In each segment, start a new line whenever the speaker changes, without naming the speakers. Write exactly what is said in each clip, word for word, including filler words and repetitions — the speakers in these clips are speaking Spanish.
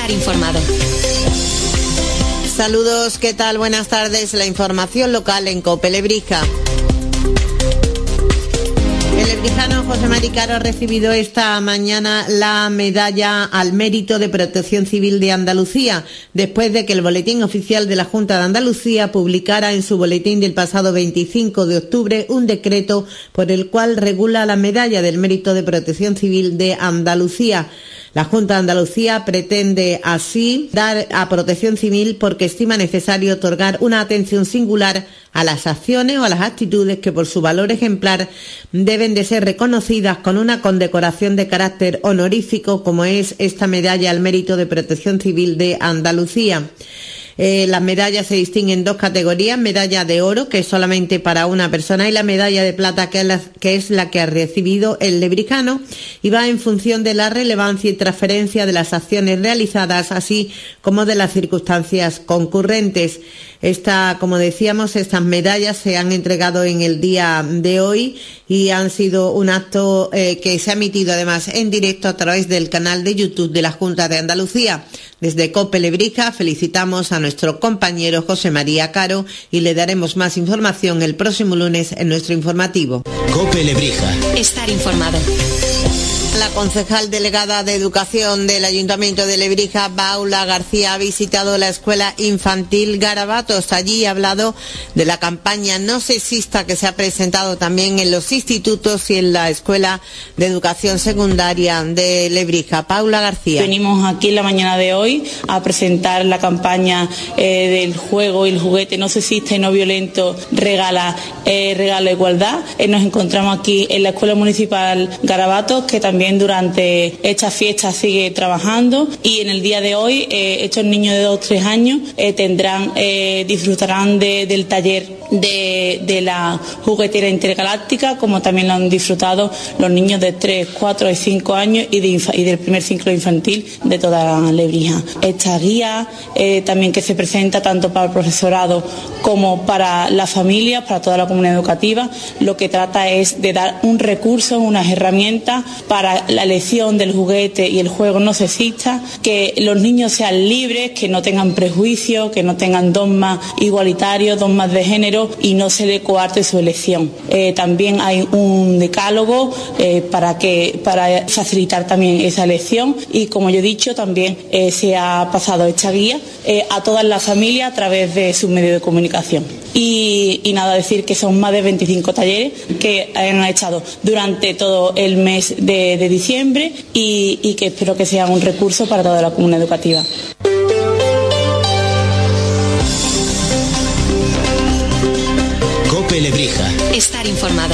Estar informado.
Saludos, ¿qué tal? Buenas tardes. La información local en COPE Lebrija. El lebrijano José Mari Caro ha recibido esta mañana la medalla al mérito de Protección Civil de Andalucía, después de que el Boletín Oficial de la Junta de Andalucía publicara en su boletín del pasado veinticinco de octubre un decreto por el cual regula la medalla del mérito de Protección Civil de Andalucía. La Junta de Andalucía pretende así dar a Protección Civil porque estima necesario otorgar una atención singular a las acciones o a las actitudes que por su valor ejemplar deben de ser reconocidas con una condecoración de carácter honorífico, como es esta medalla al mérito de Protección Civil de Andalucía. Eh, las medallas se distinguen en dos categorías: medalla de oro, que es solamente para una persona, y la medalla de plata, que es la que, es la que ha recibido el lebrijano, y va en función de la relevancia y transferencia de las acciones realizadas, así como de las circunstancias concurrentes. Esta, como decíamos, estas medallas se han entregado en el día de hoy y han sido un acto eh, que se ha emitido además en directo a través del canal de YouTube de la Junta de Andalucía. Desde COPE Lebrija felicitamos a nuestro compañero José María Caro y le daremos más información el próximo lunes en nuestro informativo.
COPE Lebrija.
Estar informado.
La concejal delegada de Educación del Ayuntamiento de Lebrija, Paula García, ha visitado la escuela infantil Garabatos. Allí ha hablado de la campaña no sexista que se ha presentado también en los institutos y en la Escuela de Educación Secundaria de Lebrija. Paula García.
Venimos aquí en la mañana de hoy a presentar la campaña eh, del juego y el juguete no sexista y no violento regala, eh, regala igualdad. Eh, nos encontramos aquí en la Escuela Municipal Garabatos, que también durante esta fiesta sigue trabajando, y en el día de hoy eh, estos niños de dos o tres años eh, tendrán, eh, disfrutarán de, del taller de, de la juguetera intergaláctica, como también lo han disfrutado los niños de tres, cuatro y cinco años y, de infa, y del primer ciclo infantil de toda la Lebrija. Esta guía eh, también que se presenta tanto para el profesorado como para las familias, para toda la comunidad educativa, lo que trata es de dar un recurso, unas herramientas para la elección del juguete y el juego no sexista, que los niños sean libres, que no tengan prejuicios, que no tengan dogmas igualitarios, dogmas de género, y no se le coarte su elección. Eh, también hay un decálogo eh, para que para facilitar también esa elección, y como yo he dicho, también eh, se ha pasado esta guía eh, a todas las familias a través de sus medios de comunicación. Y, y nada, decir que son más de veinticinco talleres que han estado durante todo el mes de, de diciembre y, y que espero que sea un recurso para toda la comunidad educativa.
COPE Lebrija.
Estar informado.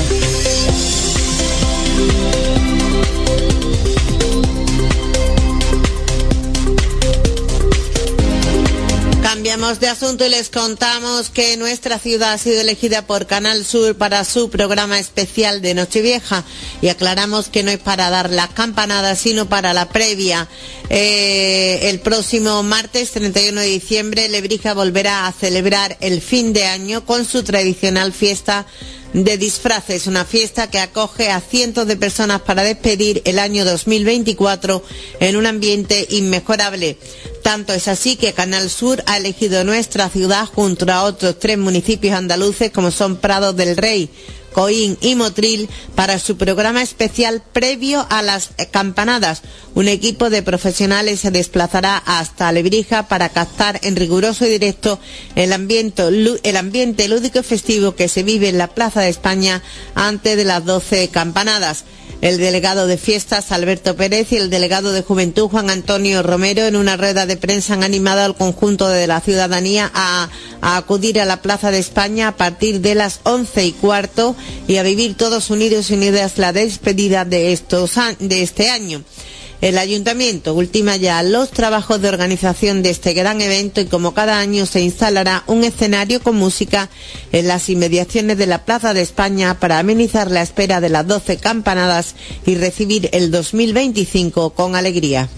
Cambiamos de asunto y les contamos que nuestra ciudad ha sido elegida por Canal Sur para su programa especial de Nochevieja, y aclaramos que no es para dar las campanadas sino para la previa. Eh, el próximo martes treinta y uno de diciembre Lebrija volverá a celebrar el fin de año con su tradicional fiesta de disfraces, una fiesta que acoge a cientos de personas para despedir el año dos mil veinticuatro en un ambiente inmejorable. Tanto es así que Canal Sur ha elegido nuestra ciudad junto a otros tres municipios andaluces como son Prado del Rey, Coín y Motril para su programa especial previo a las campanadas. Un equipo de profesionales se desplazará hasta Lebrija para captar en riguroso y directo el ambiente, el ambiente lúdico y festivo que se vive en la Plaza de España antes de las doce campanadas. El delegado de fiestas, Alberto Pérez, y el delegado de Juventud, Juan Antonio Romero, en una rueda de prensa han animado al conjunto de la ciudadanía a, a acudir a la Plaza de España a partir de las once y cuarto y a vivir todos unidos y unidas la despedida de, estos, de este año. El Ayuntamiento ultima ya los trabajos de organización de este gran evento y como cada año se instalará un escenario con música en las inmediaciones de la Plaza de España para amenizar la espera de las doce campanadas y recibir el dos mil veinticinco con alegría.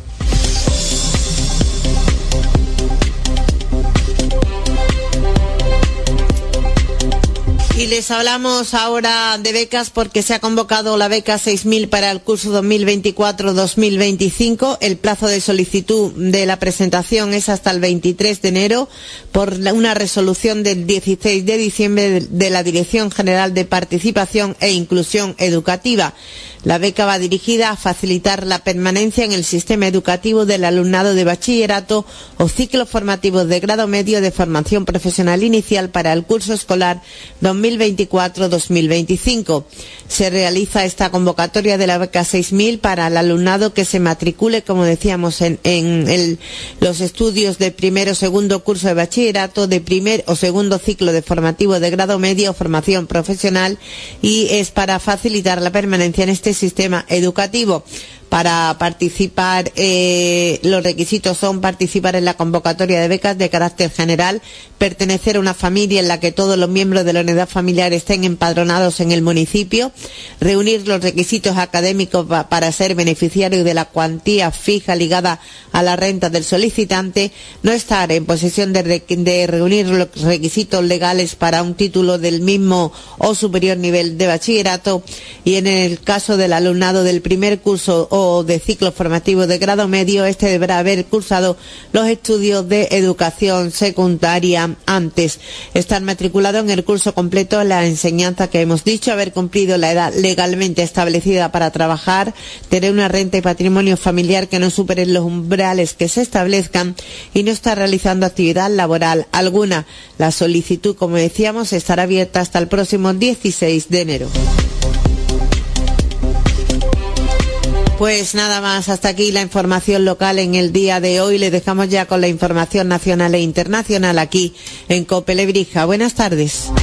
Y les hablamos ahora de becas porque se ha convocado la beca seis mil para el curso dos mil veinticuatro dos mil veinticinco. El plazo de solicitud de la presentación es hasta el veintitrés de enero por una resolución del dieciséis de diciembre de la Dirección General de Participación e Inclusión Educativa. La beca va dirigida a facilitar la permanencia en el sistema educativo del alumnado de bachillerato o ciclos formativos de grado medio de formación profesional inicial para el curso escolar dos mil veinticuatro dos mil veinticinco. Se realiza esta convocatoria de la beca seis mil para el alumnado que se matricule, como decíamos, en, en el, los estudios de primer o segundo curso de bachillerato, de primer o segundo ciclo de formativo de grado medio o formación profesional, y es para facilitar la permanencia en este sistema educativo. Para participar, eh, los requisitos son participar en la convocatoria de becas de carácter general, pertenecer a una familia en la que todos los miembros de la unidad familiar estén empadronados en el municipio, reunir los requisitos académicos pa para ser beneficiario de la cuantía fija ligada a la renta del solicitante, no estar en posesión de, re de reunir los requisitos legales para un título del mismo o superior nivel de bachillerato, y en el caso del alumnado del primer curso o de ciclo formativo de grado medio, este deberá haber cursado los estudios de educación secundaria antes, estar matriculado en el curso completo en la enseñanza que hemos dicho, haber cumplido la edad legalmente establecida para trabajar, tener una renta y patrimonio familiar que no superen los umbrales que se establezcan y no estar realizando actividad laboral alguna. La solicitud, como decíamos, estará abierta hasta el próximo dieciséis de enero. Pues nada más, hasta aquí la información local en el día de hoy. Le dejamos ya con la información nacional e internacional aquí en COPE Lebrija. Buenas tardes.